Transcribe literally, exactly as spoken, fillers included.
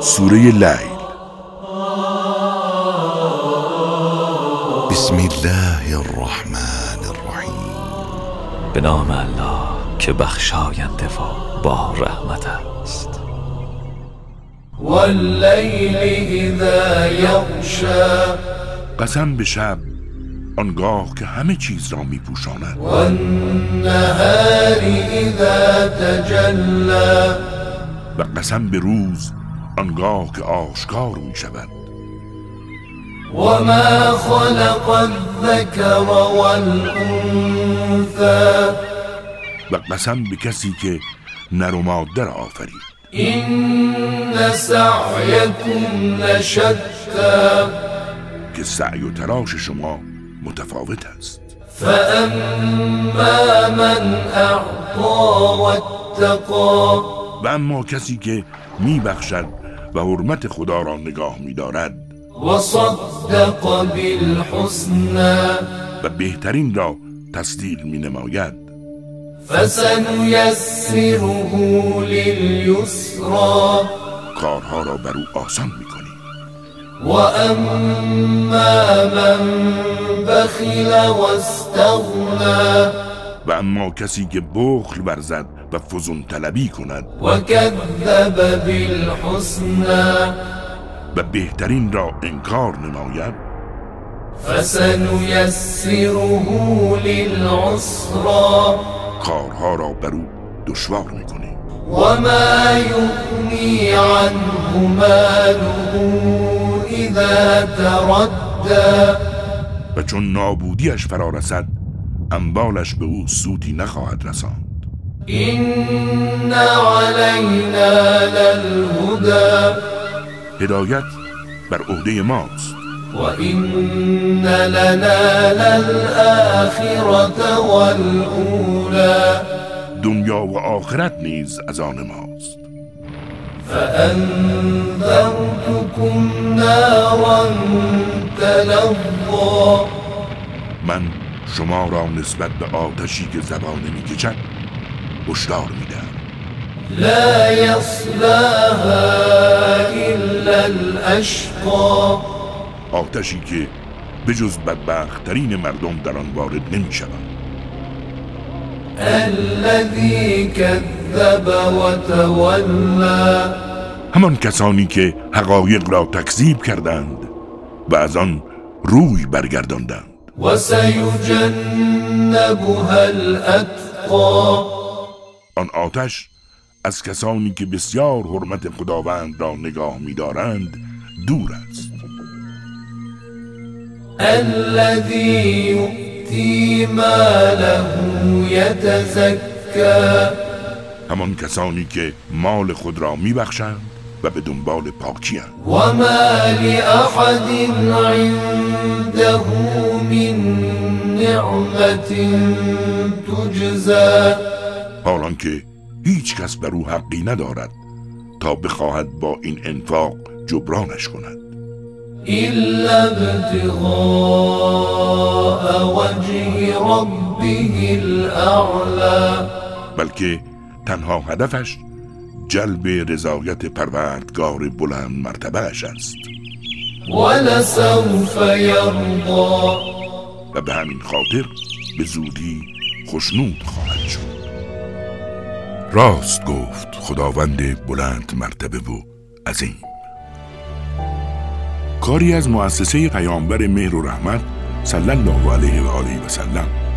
سوره لیل. بسم الله الرحمن الرحیم. به نام الله که بخشاینده و با رحمت است. واللیل اذا یغشا، قسم به شب آنگاه که همه چیز را می پوشاند. والنهار اذا تجلی، و قسم به روز آنگاه که آشکار می شود. وما خلق الذکر والانثى، و قسم به کسی که نر و ماده را آفرید. این سعیکم لشتی، که سعی و تلاش شما متفاوت است. فاما من اعطا واتقا، و اما کسی که می بخشد و حرمت خدا را نگاه می دارد و صدق بالحسنى، و بهترین را تصدیق می نماید. فسنیسره للیسرا، کارها را بر او آسان می کنی. و اما من بخل و استغنى، و اما کسی که بخل ورزد و فزون طلبی کند و کذب بالحسنى، و بهترین را انکار نماید، فسنیسره للعسرا، کارها را بر او دشوار می کنی. و ما یغنی عنه ماله اذا تردى، و چون نابودیش فرا رسد اموالش به او سودی نخواهد رساند. این علینا للهدى، هدایت بر عهده ماست. و این لنا للآخرة والأولى، دنیا و آخرت نیز از آن ماست. فأنذرتكم نارا تلظى، من شما را نسبت به آتشی که زبانه می کشد هشدار می دهم. لا یصلاها الا الاشقى، آتشی که به جز بدبخت‌ترین مردم در آن وارد نمی شود. الذی کذب و تولی، همان کسانی که حقایق را تکذیب کردند و از آن روی برگرداندند. و سیجنبها الاتقی، آن آتش از کسانی که بسیار حرمت خداوند را نگاه می دارند دور است. الذی یؤتی ماله یتزکی، همان کسانی که مال خود را می بخشند و به دنبال پاکی اند. و ما لأحد عنده من نعمت تجزى، حالان که هیچ کس بر او حقی ندارد تا بخواهد با این انفاق جبرانش کند، الا ابتغاء وجه ربه الاعلی، بلکه تنها هدفش جلب رضایت پروردگار بلند مرتبه اش است. ولسوف یرضی، و به همین خاطر به زودی خوشنود خواهد شد. راست گفت خداوند بلند مرتبه و عظیم. کاری از مؤسسه پیامبر مهر و رحمت صلی الله علیه و آله و سلم.